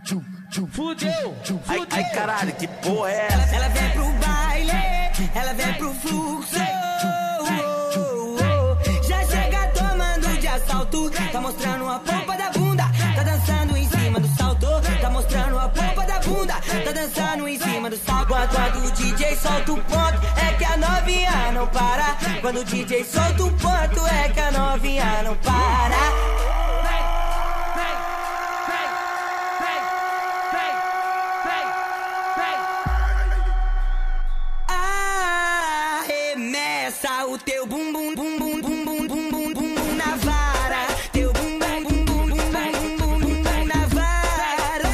Fudeu, fudeu. Ai, caralho, que porra é essa? Ela vem pro baile, ela vem pro fluxo. Já chega tomando de assalto, tá mostrando a pompa da bunda, tá dançando em cima do salto, tá mostrando a pompa da bunda, tá dançando em cima do salto. Quando o DJ solta o ponto, é que a novinha não para. Quando o DJ solta o ponto, é que a novinha não para. O teu bumbum, bumbum, bumbum, bumbum, bumbum na vara. Teu bumbum, bumbum, bumbum, bumbum, bumbum na vara.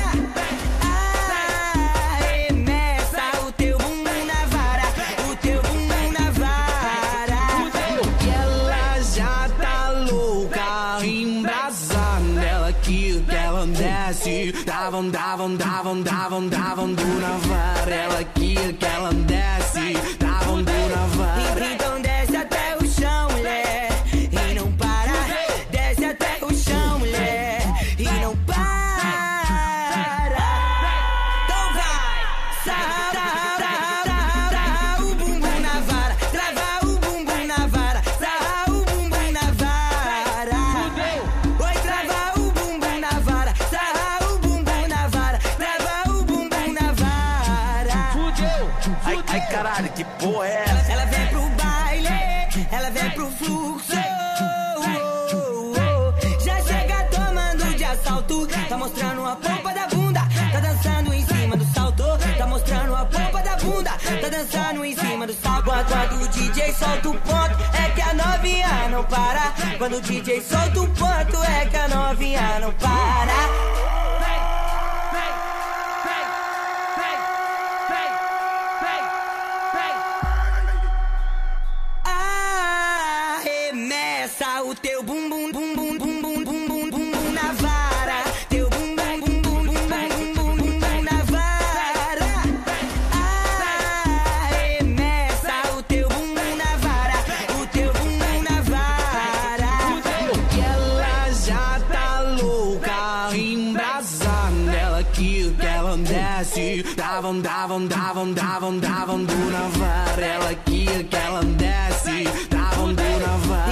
Arremessa o teu bumbum na vara. O teu bumbum na vara. E ela já tá louca, embrasando. Ela que ela desce. Davam do na vara. Ela que ela desce. Davam do na vara. Então desce até o chão, mulher, e não para. Desce até o chão, mulher, e não para. Então vai, sarra o bumbum na vara, trava o bumbum na vara, sarra o bumbum na vara. Oi, trava o bumbum na vara, sarra o bumbum na vara, trava o bumbum na vara. Ai, caralho, que porra é essa? Ela vem pro baile, ela vem pro fluxo. Já chega tomando de assalto, tá mostrando a pompa da bunda, tá dançando em cima do salto, tá mostrando a pompa da bunda, tá dançando em cima do salto. Quando o DJ solta o ponto, é que a novinha não para. Quando o DJ solta o ponto, é que a novinha não para. O teu bumbum, bumbum, bumbum, bumbum, bumbum na vara. Teu bumbum, bumbum, bumbum, bumbum, bumbum na vara. Arremessa o teu bumbum na vara. O teu bumbum na vara. E ela já tá louca, embrasando. Ela que ela desce. Davam do na vara. Ela que ela desce. Davam do na vara.